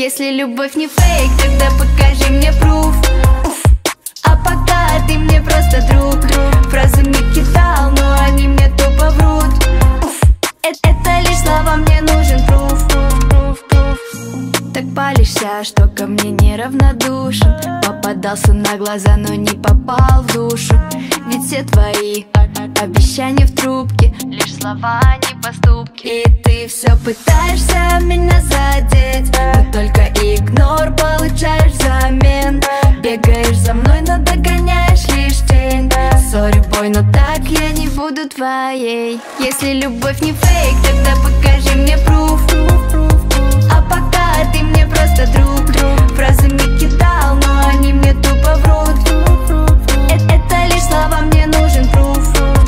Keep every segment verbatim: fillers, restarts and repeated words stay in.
Если любовь не фейк, тогда покажи мне пруф. А пока ты мне просто друг. Фразами кидал, но они мне тупо врут. Это, это лишь слова, мне нужен пруф. Так палишься, что ко мне неравнодушен. Попадался на глаза, но не попал в душу. Ведь все твои обещания в трубке лишь слова, а не поступки. И ты все пытаешься меня задеть, но только игнор получаешь взамен. Бегаешь за мной, но догоняешь лишь тень. Сори, бой, но так я не буду твоей. Если любовь не фейк, тогда покажи мне пруф. А пока ты мне просто друг. Фразами кидал, но они мне тупо врут. Это, это лишь слова, мне нужен пруф.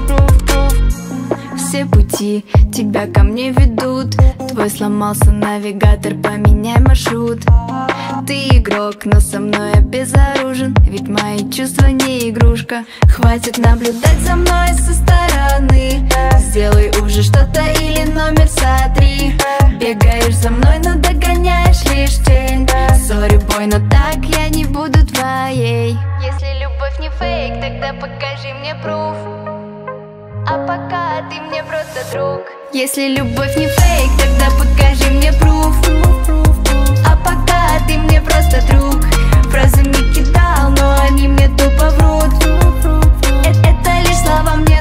Все пути тебя ко мне ведут. Твой сломался навигатор, поменяй маршрут. Ты игрок, но со мной обезоружен. Ведь мои чувства не игрушка. Хватит наблюдать за мной со стороны. Сделай уже что-то или номер сотри. Бегаешь за мной, но догоняешь лишь тень. Сори, бой, но так я не буду твоей. Если любовь не фейк, тогда покажи мне пруф. А пока ты мне просто друг. Если любовь не фейк, тогда покажи мне пруф. А пока ты мне просто друг. Фразами кидал, но они мне тупо врут. Это, это лишь слова, мне